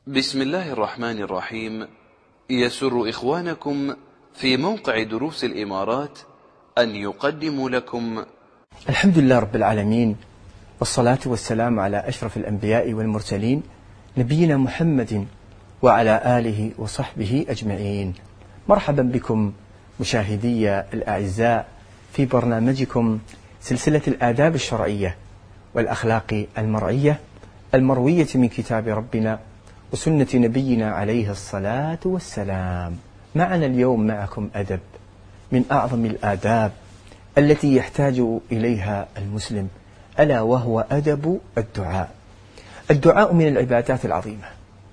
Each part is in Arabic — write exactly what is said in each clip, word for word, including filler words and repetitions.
بسم الله الرحمن الرحيم. يسر إخوانكم في موقع دروس الإمارات أن يقدموا لكم الحمد لله رب العالمين، والصلاة والسلام على أشرف الأنبياء والمرسلين نبينا محمد وعلى آله وصحبه أجمعين. مرحبا بكم مشاهدي الأعزاء في برنامجكم سلسلة الآداب الشرعية والأخلاق المرعية المروية من كتاب ربنا وسنة نبينا عليه الصلاة والسلام. معنا اليوم معكم أدب من أعظم الآداب التي يحتاج إليها المسلم، ألا وهو أدب الدعاء. الدعاء من العبادات العظيمة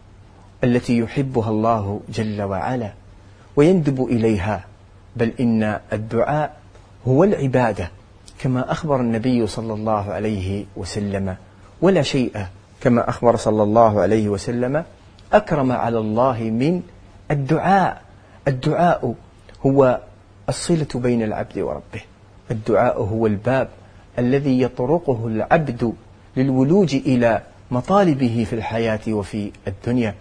التي يحبها الله جل وعلا ويندب إليها، بل إن الدعاء هو العبادة كما أخبر النبي صلى الله عليه وسلم، ولا شيء كما أخبر صلى الله عليه وسلم أكرم على الله من الدعاء. الدعاء هو الصلة بين العبد وربه، الدعاء هو الباب الذي يطرقه العبد للولوج إلى مطالبه في الحياة وفي الدنيا.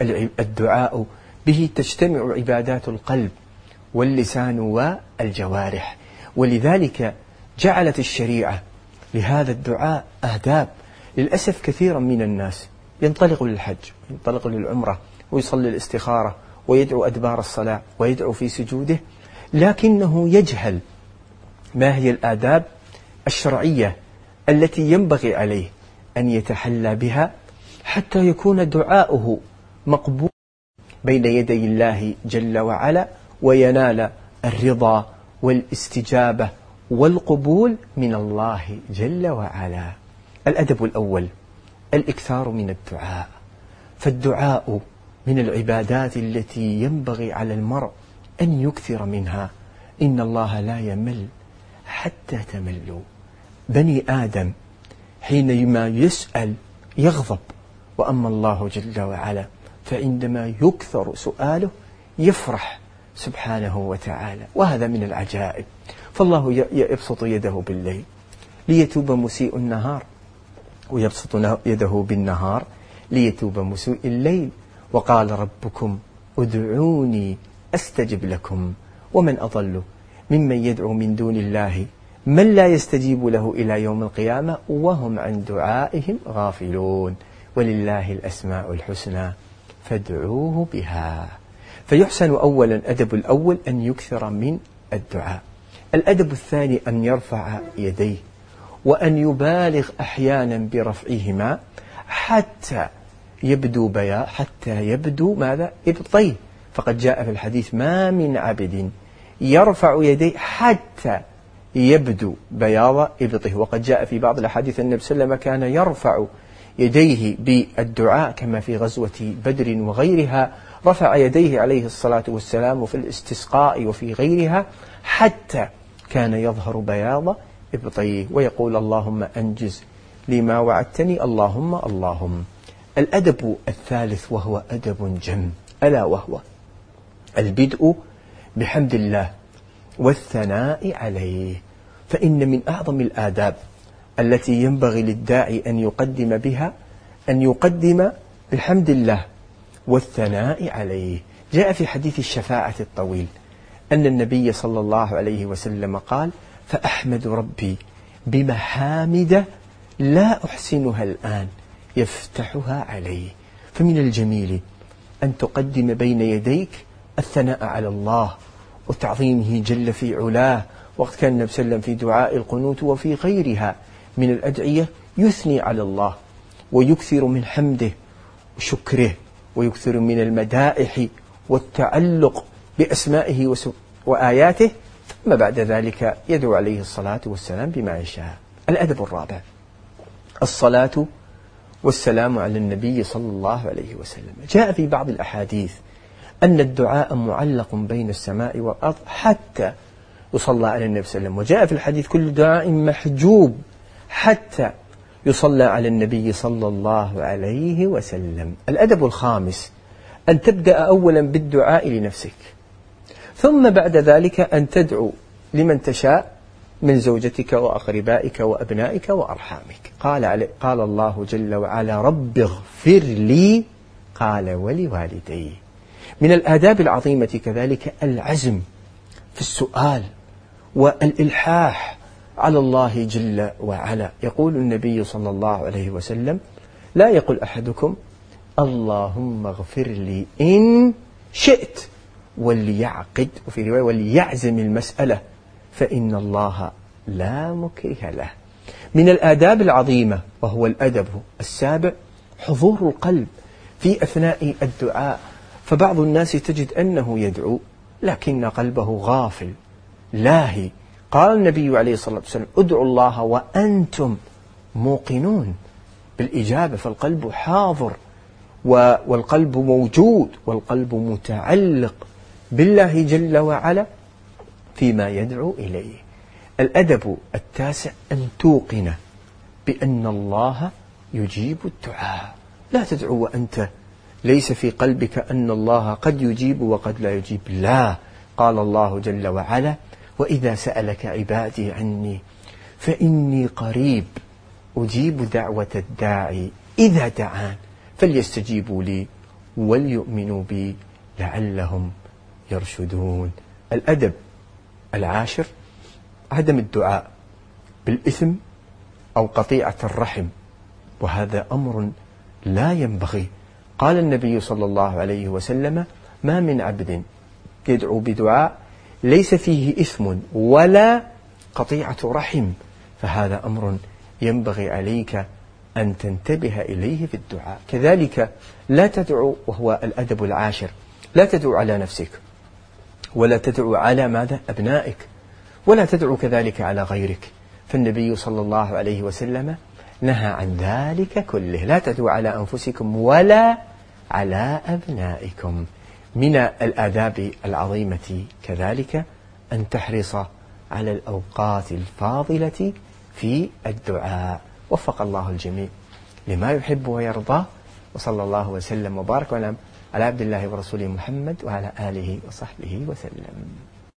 الدعاء به تجتمع عبادات القلب واللسان والجوارح، ولذلك جعلت الشريعة لهذا الدعاء آداب. للأسف كثيرا من الناس ينطلق للحج، ينطلق للعمرة، ويصلي الاستخارة، ويدعو أدبار الصلاة، ويدعو في سجوده، لكنه يجهل ما هي الآداب الشرعية التي ينبغي عليه أن يتحلى بها حتى يكون دعاؤه مقبول بين يدي الله جل وعلا، وينال الرضا والاستجابة والقبول من الله جل وعلا. الأدب الأول الإكثار من الدعاء، فالدعاء من العبادات التي ينبغي على المرء أن يكثر منها. إن الله لا يمل حتى تملوا. بني آدم حينما يسأل يغضب، وأما الله جل وعلا فعندما يكثر سؤاله يفرح سبحانه وتعالى، وهذا من العجائب. فالله يبسط يده بالليل ليتوب مسيء النهار، ويبسط يده بالنهار ليتوب مسيء الليل. وقال ربكم ادعوني أستجب لكم، ومن أضل ممن يدعو من دون الله من لا يستجيب له إلى يوم القيامة وهم عن دعائهم غافلون. ولله الأسماء الحسنى فادعوه بها. فيحسن أولا أدب الأول أن يكثر من الدعاء. الأدب الثاني أن يرفع يديه، وأن يبالغ أحيانا برفعهما حتى يبدو بيا حتى يبدو ماذا؟ إبطيه. فقد جاء في الحديث ما من عبد يرفع يديه حتى يبدو بياض إبطه. وقد جاء في بعض الأحاديث أن النبي صلى الله عليه وسلم كان يرفع يديه بالدعاء كما في غزوة بدر وغيرها، رفع يديه عليه الصلاة والسلام، وفي الاستسقاء وفي غيرها، حتى كان يظهر بياض إبطيه، ويقول اللهم أنجز لما وعدتني اللهم اللهم. الأدب الثالث وهو أدب جم، ألا وهو البدء بحمد الله والثناء عليه. فإن من أعظم الآداب التي ينبغي للداعي أن يقدم بها أن يقدم بحمد الله والثناء عليه. جاء في حديث الشفاعة الطويل أن النبي صلى الله عليه وسلم قال فأحمد ربي بمحامد لا أحسنها الآن يفتحها عليه. فمن الجميل أن تقدم بين يديك الثناء على الله وتعظيمه جل في علاه. وقت كان النبي صلى الله عليه وسلم في دعاء القنوت وفي غيرها من الأدعية يثني على الله ويكثر من حمده وشكره، ويكثر من المدائح والتعلق بأسمائه وآياته، ثم بعد ذلك يدعو عليه الصلاة والسلام بما يشاء. الأدب الرابع الصلاة والسلام على النبي صلى الله عليه وسلم. جاء في بعض الأحاديث أن الدعاء معلق بين السماء والأرض حتى يصلى على النبي صلى الله عليه وسلم. وجاء في الحديث كل دعاء محجوب حتى يصلى على النبي صلى الله عليه وسلم. الأدب الخامس أن تبدأ أولا بالدعاء لنفسك، ثم بعد ذلك أن تدعو لمن تشاء من زوجتك وأقربائك وأبنائك وأرحامك. قال, قال الله جل وعلا رب اغفر لي قال ولوالديه. من الآداب العظيمة كذلك العزم في السؤال والإلحاح على الله جل وعلا. يقول النبي صلى الله عليه وسلم: لا يقول أحدكم اللهم اغفر لي إن شئت، وليعقد، وفي رواية وليعزم المسألة، فإن الله لا مكره له. من الآداب العظيمة وهو الأدب السابع حضور القلب في أثناء الدعاء. فبعض الناس تجد أنه يدعو لكن قلبه غافل لاهي. قال النبي عليه الصلاة والسلام: ادعوا الله وأنتم موقنون بالإجابة، فالقلب حاضر والقلب موجود والقلب متعلق بالله جل وعلا فيما يدعو إليه. الأدب التاسع أن توقن بأن الله يجيب الدعاء. لا تدعو وأنت ليس في قلبك أن الله قد يجيب وقد لا يجيب. لا، قال الله جل وعلا: وإذا سألك عبادي عني فإني قريب أجيب دعوة الداعي إذا دعان فليستجيبوا لي وليؤمنوا بي لعلهم يرشدون. الأدب العاشر عدم الدعاء بالإثم أو قطيعة الرحم، وهذا أمر لا ينبغي. قال النبي صلى الله عليه وسلم: ما من عبد يدعو بدعاء ليس فيه إثم ولا قطيعة رحم، فهذا أمر ينبغي عليك أن تنتبه إليه في الدعاء. كذلك لا تدعو، وهو الأدب العاشر، لا تدعو على نفسك ولا تدعو على ماذا؟ أبنائك، ولا تدعو كذلك على غيرك، فالنبي صلى الله عليه وسلم نهى عن ذلك كله. لا تدعو على أنفسكم ولا على أبنائكم. من الآداب العظيمة كذلك أن تحرص على الأوقات الفاضلة في الدعاء. وفق الله الجميع لما يحب ويرضى، وصلى الله وسلم وبارك ونعم على عبد الله ورسوله محمد وعلى آله وصحبه وسلم.